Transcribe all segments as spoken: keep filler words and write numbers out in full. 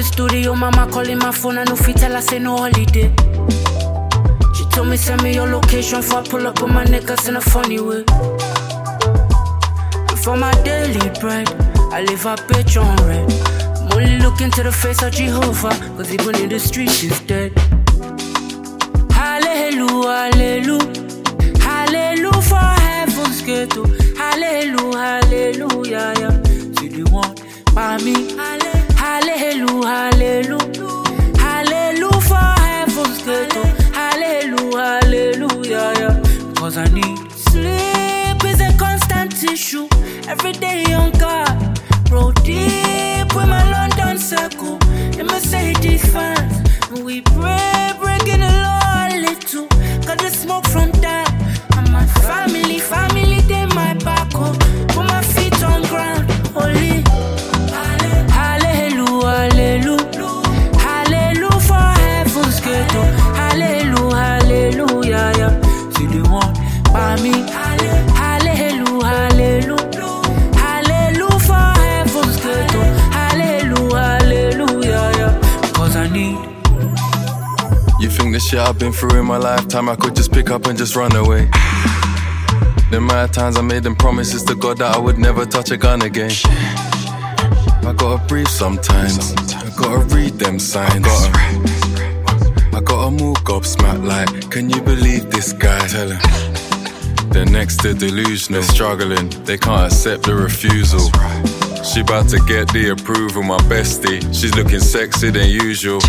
studio, mama calling my phone, I no fit tell her say no holiday. She told me send me your location for I pull up on my niggas in a funny way. And for my daily bread, I live a bitch on red. I'm only looking to the face of Jehovah, cause even in the streets she's dead. Hallelujah, hallelujah, hallelujah for heaven's gate. Hallelujah, hallelujah, yeah. See the one by me. Hallelujah, hallelujah, hallelujah for heaven's gate. Hallelujah, hallelujah, yeah. Cause I need sleep is a constant issue. Every day on God, bro deep with my London circle. In Mercedes fans, and we pray, breaking the law a little. Got the smoke from that. And my family, family, they my back up. Put my feet on ground, holy. Hallelujah, hallelujah, hallelujah for heaven's gate. Hallelujah, hallelujah, yeah. See the one by me. Hallelujah, hallelujah, hallelujah for heaven's gate. Hallelujah, hallelujah, yeah. Cause I need. You think the shit I've been through in my lifetime I could just pick up and just run away? The mad times I made them promises to God that I would never touch a gun again. I gotta breathe sometimes, I gotta read them signs. I gotta, I gotta move gobsmacked like, can you believe this guy? Tell him they're next to delusional, struggling, they can't accept the refusal. She about to get the approval, my bestie, she's looking sexier than usual.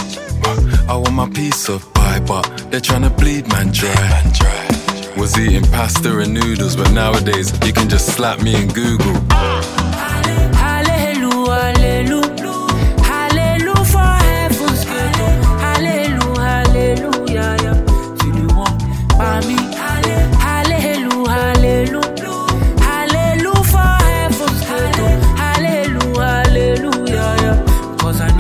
I want my piece of pie, but they're trying to bleed man dry. Was eating pasta and noodles, but nowadays you can just slap me in Google. Hallelujah, hallelujah, hallelujah for heaven's gate. Hallelujah, hallelujah, yeah. See the one by me. Hallelujah, hallelujah, hallelujah for heaven's gate. Hallelujah, hallelujah, yeah. Cause I need.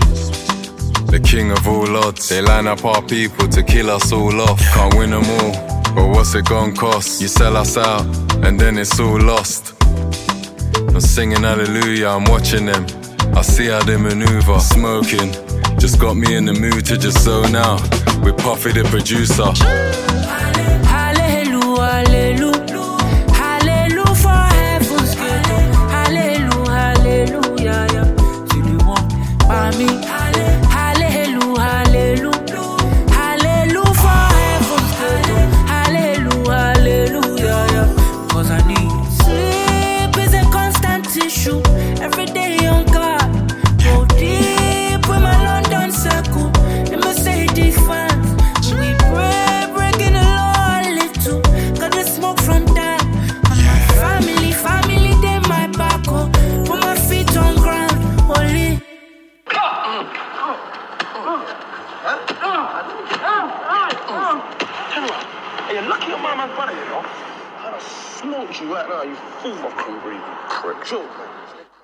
The king of all odds, they line up our people to kill us all off. Can't win them all, but what's it gon' cost? You sell us out, and then it's all lost. I'm singing hallelujah, I'm watching them, I see how they maneuver. Smoking, just got me in the mood to just zone out with Puffy the producer. Hallelujah, hallelujah, hallelujah for heaven's gate. Hallelujah, hallelujah, yeah. See the one by me. Every day on God, go deep with my London circle. In Mercedes fans, we pray, breaking the law a little. Got the smoke from that. And my family, family, they my back up. Put my feet on ground, holy. Hey, you're lucky your mama's brother, you know. I'd have smoked you right now, you fool. Fucking breathing prick. Sure.